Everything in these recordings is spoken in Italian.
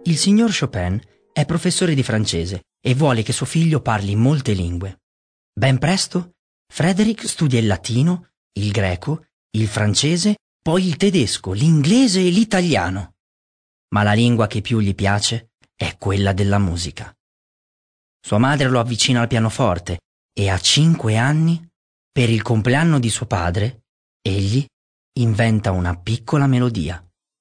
Il signor Chopin è professore di francese e vuole che suo figlio parli molte lingue. Ben presto, Frédéric studia il latino, il greco, il francese, poi il tedesco, l'inglese e l'italiano. Ma la lingua che più gli piace è quella della musica. Sua madre lo avvicina al pianoforte e a 5 anni, per il compleanno di suo padre, egli inventa una piccola melodia.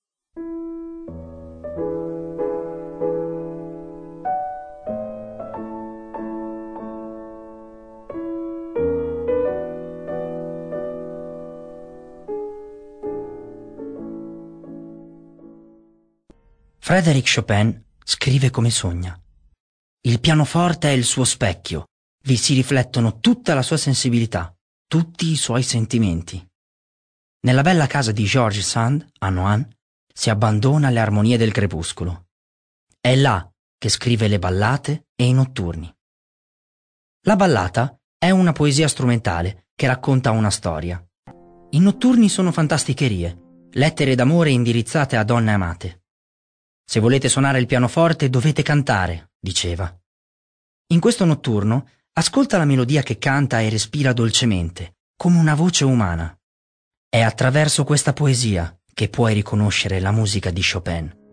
Frédéric Chopin scrive come sogna. Il pianoforte è il suo specchio, vi si riflettono tutta la sua sensibilità, tutti i suoi sentimenti. Nella bella casa di Georges Sand, a Nohant, si abbandona alle armonie del crepuscolo. È là che scrive le ballate e i notturni. La ballata è una poesia strumentale che racconta una storia. I notturni sono fantasticherie, lettere d'amore indirizzate a donne amate. Se volete suonare il pianoforte dovete cantare, diceva. In questo notturno ascolta la melodia che canta e respira dolcemente, come una voce umana. È attraverso questa poesia che puoi riconoscere la musica di Chopin.